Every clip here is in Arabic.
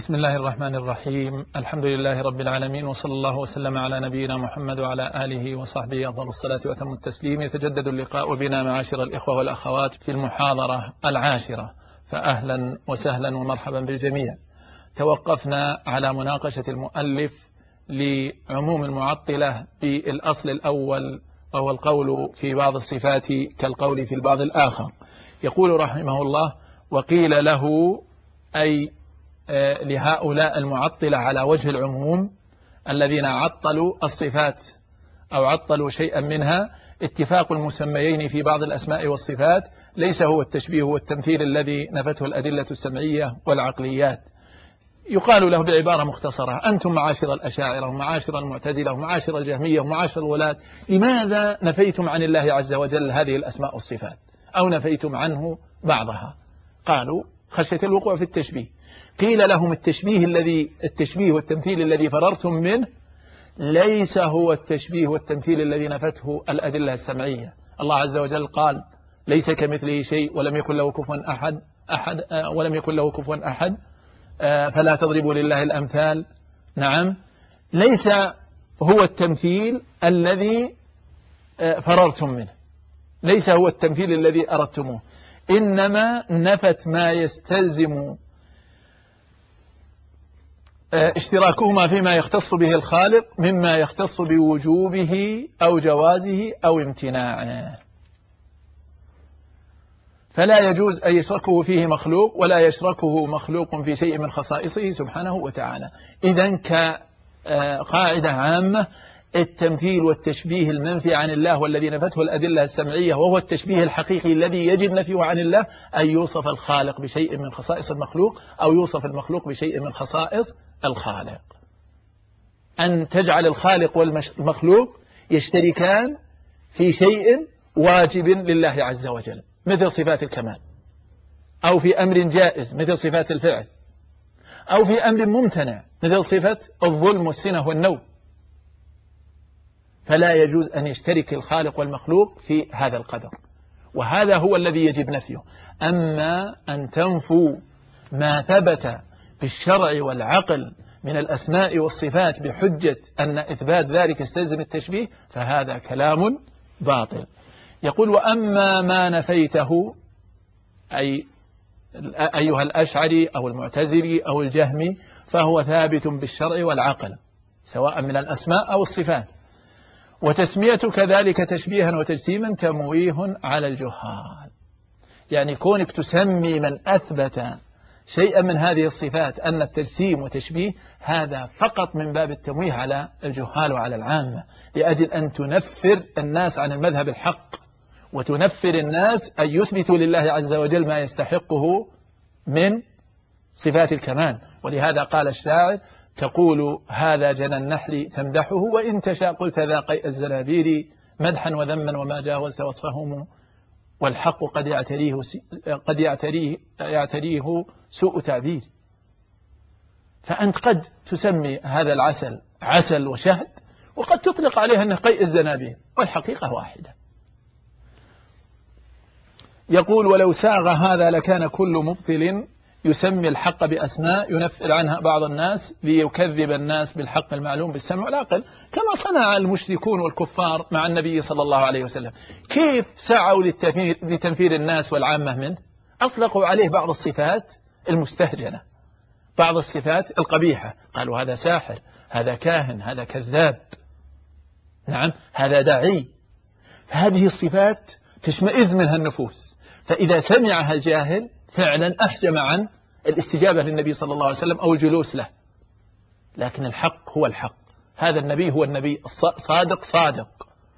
بسم الله الرحمن الرحيم. الحمد لله رب العالمين، وصلى الله وسلم على نبينا محمد وعلى آله وصحبه أفضل الصلاة وأتم التسليم. يتجدد اللقاء بنا معاشر الإخوة والأخوات في المحاضرة 10، فأهلا وسهلا ومرحبا بالجميع. توقفنا على مناقشة المؤلف لعموم المعطلة بالأصل الأول، وهو القول في بعض الصفات كالقول في البعض الآخر. يقول رحمه الله: وقيل له، أي لهؤلاء المعطلة على وجه العموم الذين عطلوا الصفات أو عطلوا شيئا منها، اتفاق المسميين في بعض الأسماء والصفات ليس هو التشبيه والتمثيل الذي نفته الأدلة السمعية والعقليات. يقال له بعبارة مختصرة: أنتم معاشر الأشاعرة ومعاشر المعتزلة ومعاشر الجهمية ومعاشر الولاة، لماذا نفيتم عن الله عز وجل هذه الأسماء والصفات أو نفيتم عنه بعضها؟ قالوا: خشية الوقوع في التشبيه. قيل لهم: التشبيه والتمثيل الذي فررتم منه ليس هو التشبيه والتمثيل الذي نفته الأدلة السمعية. الله عز وجل قال: ليس كمثله شيء ولم يكن له كفوا أحد فلا تضربوا لله الأمثال. نعم، ليس هو التمثيل الذي فررتم منه، ليس هو التمثيل الذي أردتموه، إنما نفت ما يستلزم اشتراكهما فيما يختص به الخالق مما يختص بوجوبه أو جوازه أو امتناعه، فلا يجوز أن يشركه فيه مخلوق ولا يشركه مخلوق في شيء من خصائصه سبحانه وتعالى. إذن كقاعدة عامة، التمثيل والتشبيه المنفي عن الله والذي نفته الأدلة السمعية، وهو التشبيه الحقيقي الذي يجب نفيه عن الله، أن يوصف الخالق بشيء من خصائص المخلوق أو يوصف المخلوق بشيء من خصائص الخالق. أن تجعل الخالق والمخلوق يشتركان في شيء واجب لله عز وجل مثل صفات الكمال، أو في أمر جائز مثل صفات الفعل، أو في أمر ممتنع مثل صفة الظلم والسنة والنوم، فلا يجوز أن يشترك الخالق والمخلوق في هذا القدر، وهذا هو الذي يجب نفيه. أما أن تنفوا ما ثبت بالشرع والعقل من الأسماء والصفات بحجة أن إثبات ذلك يستلزم التشبيه، فهذا كلام باطل. يقول: وأما ما نفيته، أي أيها الأشعري أو المعتزلي أو الجهمي، فهو ثابت بالشرع والعقل سواء من الأسماء أو الصفات، وتسميتك ذلك تشبيها وتجسيما تمويه على الجهال. يعني كونك تسمي من أثبت شيئا من هذه الصفات أن التجسيم وتشبيه، هذا فقط من باب التمويه على الجهال وعلى العامة، لأجل أن تنفر الناس عن المذهب الحق، وتنفر الناس أن يثبتوا لله عز وجل ما يستحقه من صفات الكمال. ولهذا قال الشاعر: تقول هذا جنى النحل تمدحه، وإن تشاء قلت ذا قيء الزنابير مدحا وذما وما جاوزت وصفهم، والحق قد يعتريه سوء تعبير. فأنت قد تسمي هذا العسل عسل وشهد، وقد تطلق عليه أنه قيء الزنابير، والحقيقة واحدة. يقول: ولو ساغ هذا لكان كل مبطل يسمي الحق بأسماء ينفر عنها بعض الناس ليكذب الناس بالحق المعلوم بالسمع والعقل، كما صنع المشركون والكفار مع النبي صلى الله عليه وسلم. كيف سعوا لتنفير الناس والعامة منه؟ أطلقوا عليه بعض الصفات المستهجنة، بعض الصفات القبيحة، قالوا هذا ساحر، هذا كاهن، هذا كذاب، نعم هذا داعي. فهذه الصفات تشمئز منها النفوس، فإذا سمعها الجاهل فعلا أحجم عن الاستجابة للنبي صلى الله عليه وسلم أو الجلوس له. لكن الحق هو الحق، هذا النبي هو النبي صادق.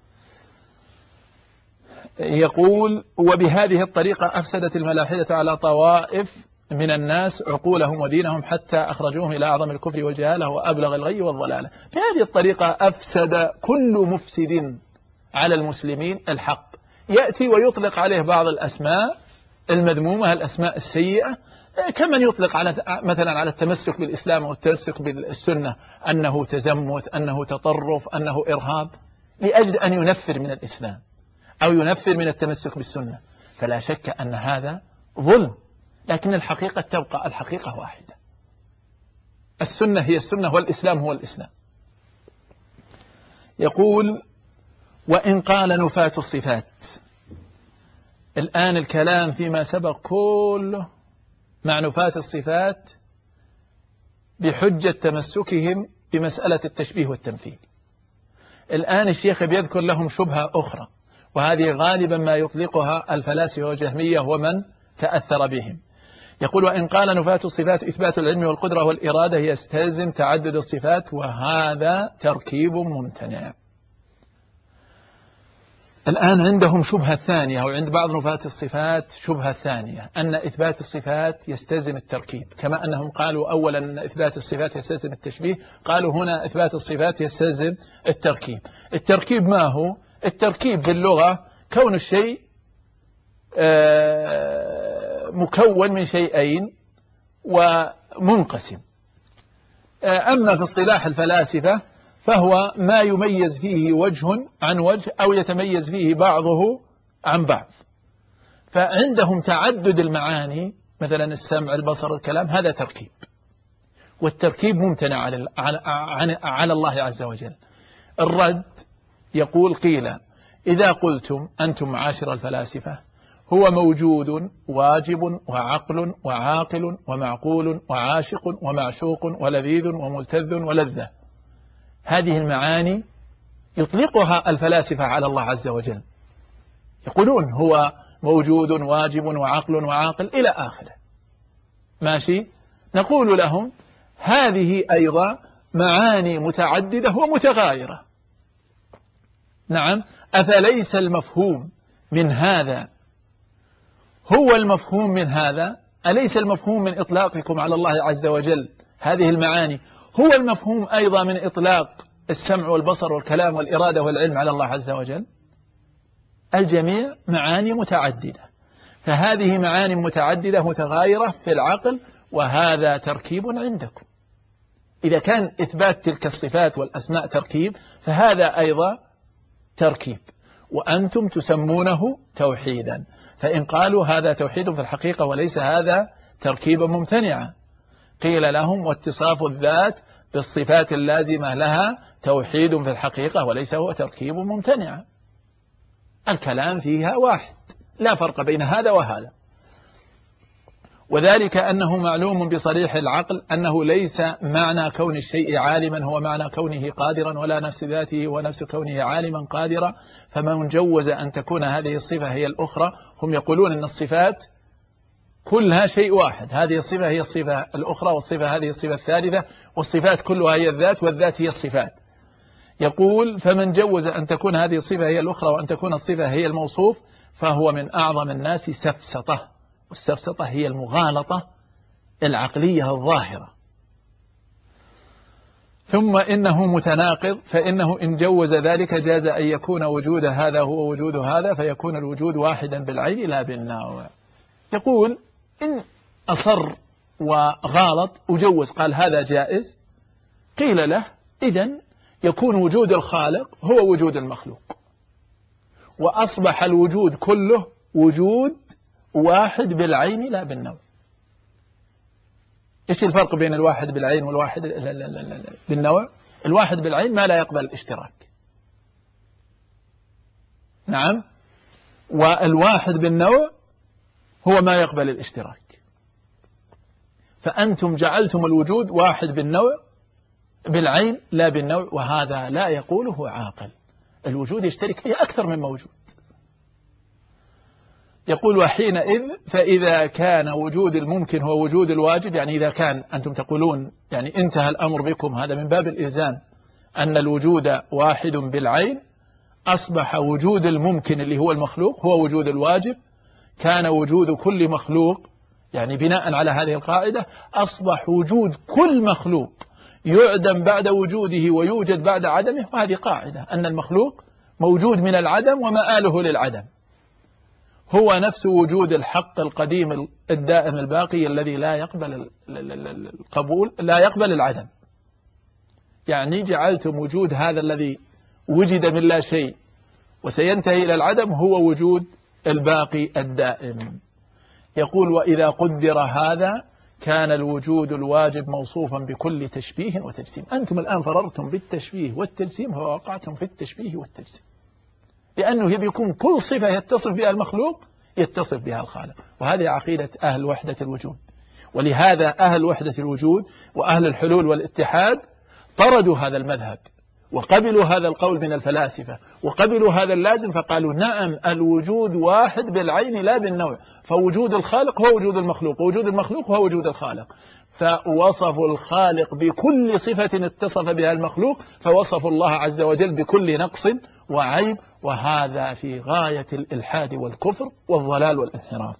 يقول: وبهذه الطريقة أفسدت الملاحدة على طوائف من الناس عقولهم ودينهم، حتى أخرجوهم إلى أعظم الكفر والجهالة وأبلغ الغي والضلالة. بهذه الطريقة أفسد كل مفسد على المسلمين الحق، يأتي ويطلق عليه بعض الأسماء المذمومة، الأسماء السيئة، كمن يطلق مثلا على التمسك بالإسلام والتمسك بالسنة أنه تزمت، أنه تطرف، أنه إرهاب، لأجل أن ينفر من الإسلام أو ينفر من التمسك بالسنة. فلا شك أن هذا ظلم، لكن الحقيقة تبقى الحقيقة واحدة. السنة هي السنة والإسلام هو الإسلام. يقول وإن قال نفاة الصفات. الآن الكلام فيما سبق كله مع نفاة الصفات بحجة تمسكهم بمسألة التشبيه والتمثيل. الآن الشيخ بيذكر لهم شبهة أخرى، وهذه غالبا ما يطلقها الفلاسفة والجهمية ومن تأثر بهم. يقول وإن قال نفاة الصفات إثبات العلم والقدرة والإرادة يستلزم تعدد الصفات، وهذا تركيب ممتنع. الآن عندهم شبهة ثانية، أو عند بعض نفاة الصفات شبهة ثانية، أن إثبات الصفات يستلزم التركيب، كما أنهم قالوا أولا أن إثبات الصفات يستلزم التشبيه، قالوا هنا إثبات الصفات يستلزم التركيب. التركيب ما هو؟ التركيب في اللغة كون الشيء مكون من شيئين ومنقسم. أما في اصطلاح الفلاسفة فهو ما يميز فيه وجه عن وجه أو يتميز فيه بعضه عن بعض. فعندهم تعدد المعاني، مثلا السمع البصر الكلام، هذا تركيب، والتركيب ممتنع على الله عز وجل. الرد يقول قيل إذا قلتم أنتم معاشر الفلاسفة هو موجود واجب وعقل وعاقل ومعقول وعاشق ومعشوق ولذيذ وملتذ ولذة، هذه المعاني يطلقها الفلاسفة على الله عز وجل، يقولون هو موجود واجب وعقل وعاقل إلى آخره، ماشي. نقول لهم هذه أيضا معاني متعددة ومتغايرة. نعم، أفليس المفهوم من هذا هو المفهوم من هذا؟ أليس المفهوم من إطلاقكم على الله عز وجل هذه المعاني هو المفهوم أيضا من إطلاق السمع والبصر والكلام والإرادة والعلم على الله عز وجل؟ الجميع معاني متعددة، فهذه معاني متعددة متغايرة في العقل، وهذا تركيب عندكم. إذا كان إثبات تلك الصفات والأسماء تركيب، فهذا أيضا تركيب، وأنتم تسمونه توحيدا. فإن قالوا هذا توحيد في الحقيقة وليس هذا تركيبا ممتنعا، قيل لهم واتصاف الذات بالصفات اللازمة لها توحيد في الحقيقة وليس هو تركيب ممتنعا. الكلام فيها واحد، لا فرق بين هذا وهذا، وذلك أنه معلوم بصريح العقل أنه ليس معنى كون الشيء عالما هو معنى كونه قادرا، ولا نفس ذاته ونفس كونه عالما قادرا. فمن جوز أن تكون هذه الصفة هي الأخرى، هم يقولون أن الصفات كلها شيء واحد، هذه الصفة هي الصفة الأخرى، والصفة هذه الصفة الثالثة، والصفات كلها هي الذات، والذات هي الصفات. يقول فمن جوز أن تكون هذه الصفة هي الأخرى وأن تكون الصفة هي الموصوف فهو من أعظم الناس سفسطة، والسفسطة هي المغالطة العقلية الظاهرة. ثم إنه متناقض، فإنه إن جوز ذلك جاز أن يكون وجود هذا هو وجود هذا، فيكون الوجود واحدا بالعين لا بالنوع. يقول إن أصر وغالط وجوز قال هذا جائز، قيل له إذن يكون وجود الخالق هو وجود المخلوق، وأصبح الوجود كله وجود واحد بالعين لا بالنوع. إيش الفرق بين الواحد بالعين والواحد بالنوع؟ الواحد بالعين ما لا يقبل الاشتراك، نعم، والواحد بالنوع هو ما يقبل الاشتراك. فأنتم جعلتم الوجود واحد بالنوع بالعين لا بالنوع، وهذا لا يقوله عاقل. الوجود يشترك فيه أكثر من موجود. يقول وحينئذ فإذا كان وجود الممكن هو وجود الواجب، يعني إذا كان أنتم تقولون يعني انتهى الأمر بكم، هذا من باب الإلزام، أن الوجود واحد بالعين، أصبح وجود الممكن اللي هو المخلوق هو وجود الواجب. كان وجود كل مخلوق، يعني بناء على هذه القاعدة أصبح وجود كل مخلوق يعدم بعد وجوده ويوجد بعد عدمه، وهذه قاعدة أن المخلوق موجود من العدم ومآله للعدم، هو نفس وجود الحق القديم الدائم الباقي الذي لا يقبل القبول، لا يقبل العدم. يعني جعلتم وجود هذا الذي وجد من لا شيء وسينتهي إلى العدم هو وجود الباقي الدائم. يقول وإذا قدر هذا كان الوجود الواجب موصوفا بكل تشبيه وتجسيم. أنتم الآن فررتم بالتشبيه والتجسيم فوقعتم في التشبيه والتجسيم، لأنه يكون كل صفة يتصف بها المخلوق يتصف بها الخالق. وهذه عقيدة أهل وحدة الوجود. ولهذا أهل وحدة الوجود وأهل الحلول والاتحاد طردوا هذا المذهب وقبلوا هذا القول من الفلاسفة وقبلوا هذا اللازم، فقالوا نعم الوجود واحد بالعين لا بالنوع، فوجود الخالق هو وجود المخلوق ووجود المخلوق هو وجود الخالق، فوصفوا الخالق بكل صفة اتصف بها المخلوق، فوصفوا الله عز وجل بكل نقص وعيب، وهذا في غاية الإلحاد والكفر والضلال والانحراف.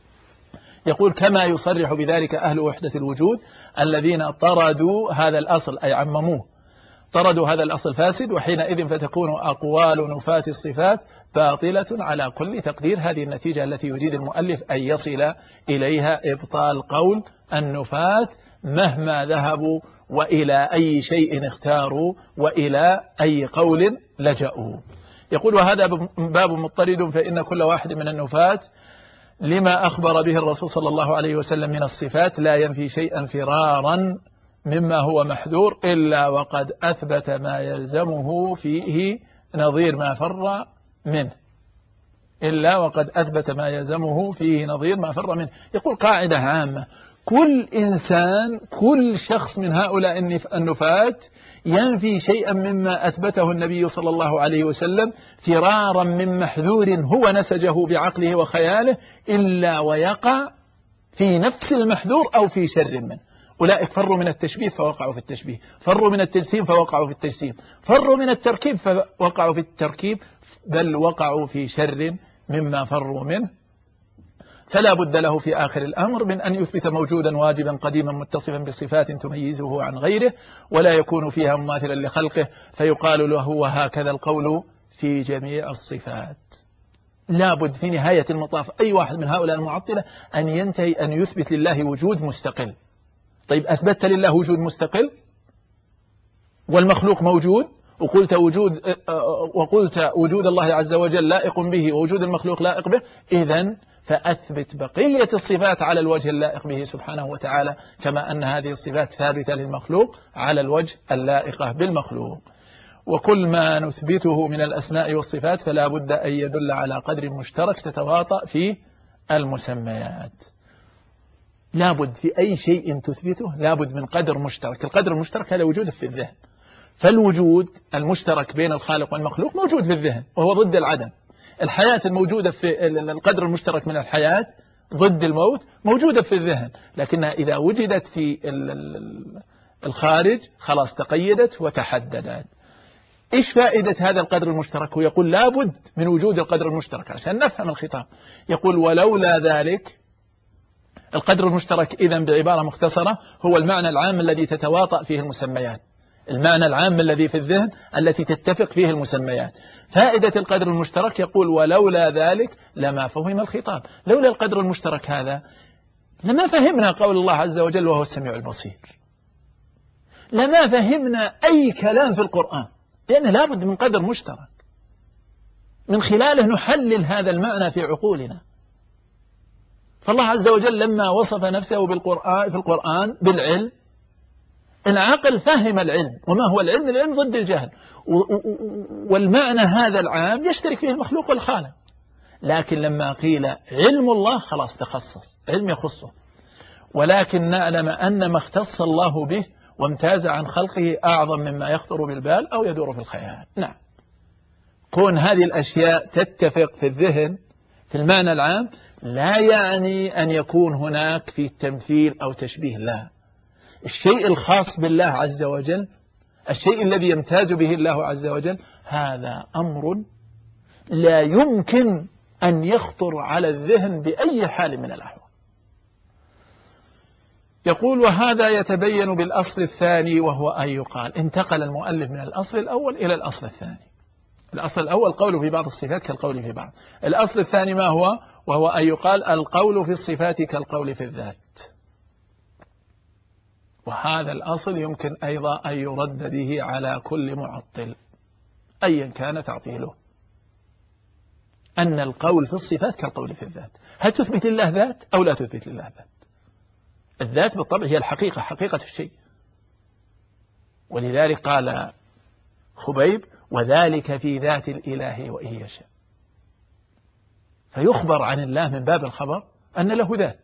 يقول كما يصرح بذلك أهل وحدة الوجود الذين طردوا هذا الأصل أي عمموه، طردوا هذا الأصل فاسد، وحينئذ فتكون أقوال نفاة الصفات باطلة على كل تقدير. هذه النتيجة التي يريد المؤلف أن يصل إليها، إبطال قول النفاة مهما ذهبوا وإلى أي شيء اختاروا وإلى أي قول لجأوا. يقول وهذا باب مضطرد، فإن كل واحد من النفاة لما أخبر به الرسول صلى الله عليه وسلم من الصفات لا ينفي شيئا فرارا مما هو محذور إلا وقد أثبت ما يلزمه فيه نظير ما فر منه، إلا وقد أثبت ما يلزمه فيه نظير ما فر منه. يقول قاعدة عامة، كل إنسان كل شخص من هؤلاء النفاة ينفي شيئا مما أثبته النبي صلى الله عليه وسلم فرارا من محذور هو نسجه بعقله وخياله إلا ويقع في نفس المحذور أو في شر منه. أولئك فروا من التشبيه فوقعوا في التشبيه، فروا من التجسيم فوقعوا في التجسيم، فروا من التركيب فوقعوا في التركيب، بل وقعوا في شر مما فروا منه. فلا بد له في آخر الأمر من أن يثبت موجودا واجبا قديما متصفا بصفات تميزه عن غيره ولا يكون فيها مماثلا لخلقه، فيقال له وهكذا القول في جميع الصفات. لا بد في نهاية المطاف أي واحد من هؤلاء المعطلة أن ينتهي أن يثبت لله وجود مستقل. طيب أثبتت لله وجود مستقل والمخلوق موجود وقلت وجود الله عز وجل لائق به ووجود المخلوق لائق به، إذن فأثبت بقية الصفات على الوجه اللائق به سبحانه وتعالى، كما أن هذه الصفات ثابتة للمخلوق على الوجه اللائق بالمخلوق. وكل ما نثبته من الأسماء والصفات فلا بد أن يدل على قدر مشترك تتواطأ فيه المسميات. لا بد في أي شيء تثبته لا بد من قدر مشترك. القدر المشترك هذا وجود في الذهن، فالوجود المشترك بين الخالق والمخلوق موجود في الذهن وهو ضد العدم. الحياة الموجودة في القدر المشترك من الحياة ضد الموت موجودة في الذهن، لكنها إذا وجدت في الخارج خلاص تقيدت وتحددت. إيش فائدة هذا القدر المشترك؟ ويقول لا بد من وجود القدر المشترك عشان نفهم الخطاب. يقول ولولا ذلك، القدر المشترك إذن بعبارة مختصرة هو المعنى العام الذي تتواطأ فيه المسميات، المعنى العام الذي في الذهن التي تتفق فيه المسميات. فائدة القدر المشترك يقول ولولا ذلك لما فهم الخطاب. لولا القدر المشترك هذا لما فهمنا قول الله عز وجل وهو السميع البصير، لما فهمنا أي كلام في القرآن، لأن لابد من قدر مشترك من خلاله نحلل هذا المعنى في عقولنا. فالله عز وجل لما وصف نفسه في القرآن بالعلم، العقل فهم العلم. وما هو العلم؟ العلم ضد الجهل، والمعنى هذا العام يشترك فيه المخلوق والخالق. لكن لما قيل علم الله خلاص تخصص، علم يخصه. ولكن نعلم أن ما اختص الله به وامتاز عن خلقه أعظم مما يخطر بالبال أو يدور في الخيال. نعم، كون هذه الأشياء تتفق في الذهن في المعنى العام لا يعني أن يكون هناك في تمثيل أو تشبيه، لا. الشيء الخاص بالله عز وجل، الشيء الذي يمتاز به الله عز وجل، هذا أمر لا يمكن أن يخطر على الذهن بأي حال من الأحوال. يقول وهذا يتبين بالأصل الثاني وهو أن يقال. انتقل المؤلف من الأصل الأول إلى الأصل الثاني. الأصل الأول قوله في بعض الصفات كالقول في بعض. الأصل الثاني ما هو؟ وهو أن يقال القول في الصفات كالقول في الذات. وهذا الأصل يمكن أيضا أن يرد به على كل معطل أيا كان تعطيله، أن القول في الصفات كالقول في الذات. هل تثبت لله ذات أو لا تثبت لله ذات؟ الذات بالطبع هي الحقيقة، حقيقة الشيء. ولذلك قال خبيب: وذلك في ذات الإله وإن يشاء. فيخبر عن الله من باب الخبر أن له ذات.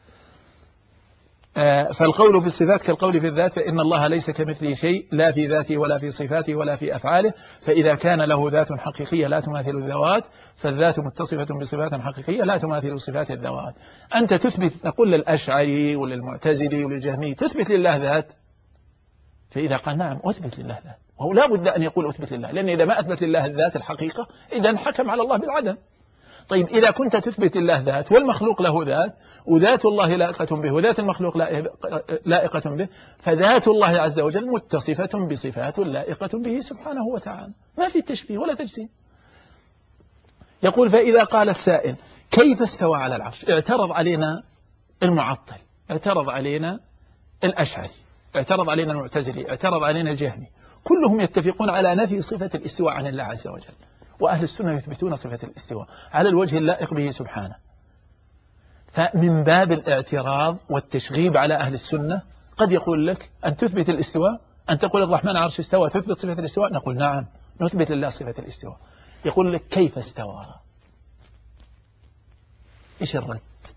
فالقول في الصفات كالقول في الذات، فإن الله ليس كمثله شيء لا في ذاته ولا في صفاته ولا في أفعاله، فإذا كان له ذات حقيقية لا تماثل الذوات فالذات متصفة بصفات حقيقية لا تماثل صفات الذوات. أنت تثبت، نقول للأشعري وللمعتزلي وللجهمي: تثبت لله ذات؟ فإذا قال نعم أثبت لله ذات، وهو لا بد أن يقول أثبت لله، لأن إذا ما أثبت لله الذات الحقيقة إذن حكم على الله بالعدم. طيب إذا كنت تثبت الله ذات والمخلوق له ذات، وذات الله لائقة به وذات المخلوق لائقة به، فذات الله عز وجل متصفة بصفات لائقة به سبحانه وتعالى، ما في تشبيه ولا تجسيم. يقول: فإذا قال السائل كيف استوى على العرش؟ اعترض علينا المعطل، اعترض علينا الأشعري، اعترض علينا المعتزلي، اعترض علينا الجهمي، كلهم يتفقون على نفي صفة الاستواء عن الله عز وجل، وأهل السنة يثبتون صفة الاستواء على الوجه اللائق به سبحانه. فمن باب الاعتراض والتشغيب على أهل السنة قد يقول لك: أن تثبت الاستواء، أن تقول الرحمن عرش استوى، تثبت صفة الاستواء؟ نقول نعم نثبت لله صفة الاستواء. يقول لك: كيف استوى؟ إيش الرد؟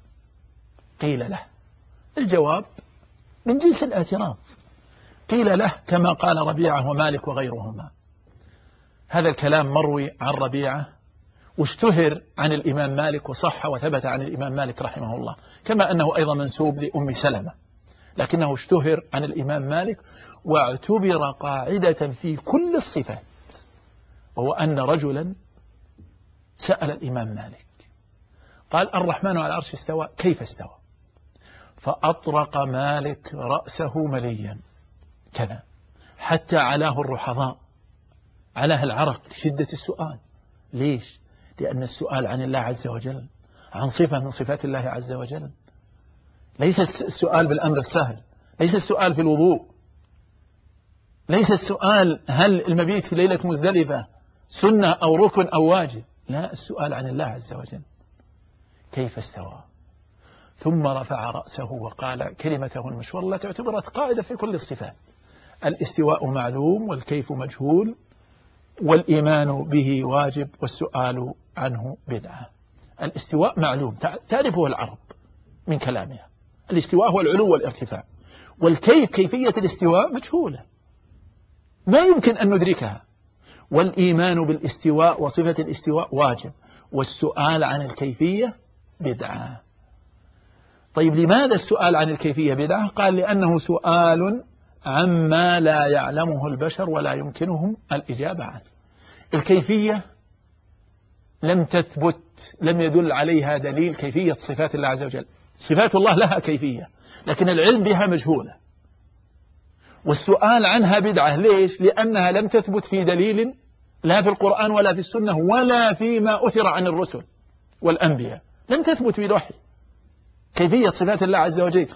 قيل له، الجواب من جنس الاعتراض، قيل له كما قال ربيعة ومالك وغيرهما. هذا الكلام مروي عن ربيعة واشتهر عن الإمام مالك وصح وثبت عن الإمام مالك رحمه الله، كما أنه أيضا منسوب لأم سلمة، لكنه اشتهر عن الإمام مالك واعتبر قاعدة في كل الصفات، وهو أن رجلا سأل الإمام مالك قال: الرحمن على العرش استوى، كيف استوى؟ فأطرق مالك رأسه مليا كذا حتى علاه الرحضاء، علاه العرق لشدة السؤال. ليش؟ لأن السؤال عن الله عز وجل، عن صفة من صفات الله عز وجل، ليس السؤال بالأمر السهل، ليس السؤال في الوضوء، ليس السؤال هل المبيت في ليلة مزدلفة سنة أو ركن أو واجب، لا، السؤال عن الله عز وجل. كيف استوى؟ ثم رفع رأسه وقال كلمته المشهورة التي اعتبرت قاعدة في كل الصفات: الاستواء معلوم والكيف مجهول والإيمان به واجب والسؤال عنه بدعة. الاستواء معلوم، تعرفه العرب من كلامها، الاستواء هو العلو والارتفاع، والكيف، كيفية الاستواء مجهولة ما يمكن أن ندركها، والإيمان بالاستواء وصفة الاستواء واجب، والسؤال عن الكيفية بدعة. طيب لماذا السؤال عن الكيفية بدعة؟ قال: لأنه سؤال عما لا يعلمه البشر ولا يمكنهم الإجابة عنه. الكيفية لم تثبت، لم يدل عليها دليل كيفية صفات الله عز وجل، صفات الله لها كيفية لكن العلم بها مجهولة، والسؤال عنها بدعة. ليش؟ لأنها لم تثبت في دليل، لا في القرآن ولا في السنة ولا فيما أثر عن الرسل والأنبياء، لم تثبت في الوحي كيفية صفات الله عز وجل،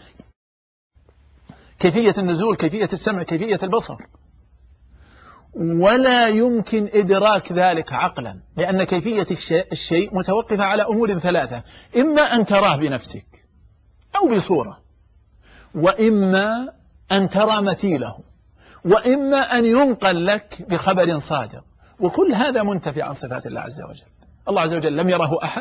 كيفية النزول، كيفية السمع، كيفية البصر، ولا يمكن إدراك ذلك عقلا، لأن كيفية الشيء متوقفة على أمور ثلاثة: إما أن تراه بنفسك أو بصورة، وإما أن ترى مثيله، وإما أن ينقل لك بخبر صادق، وكل هذا منتفي عن صفات الله عز وجل. الله عز وجل لم يره أحد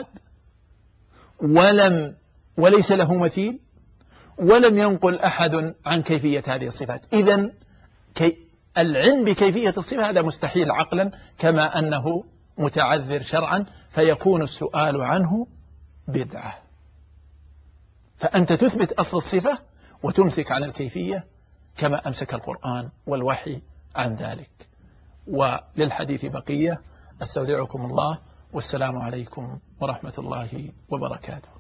وليس له مثيل، ولم ينقل أحد عن كيفية هذه الصفات. إذن العلم بكيفية الصفة هذا مستحيل عقلا، كما أنه متعذر شرعا، فيكون السؤال عنه بدعة. فأنت تثبت أصل الصفة وتمسك عن الكيفية كما أمسك القرآن والوحي عن ذلك. وللحديث بقية، أستودعكم الله، والسلام عليكم ورحمة الله وبركاته.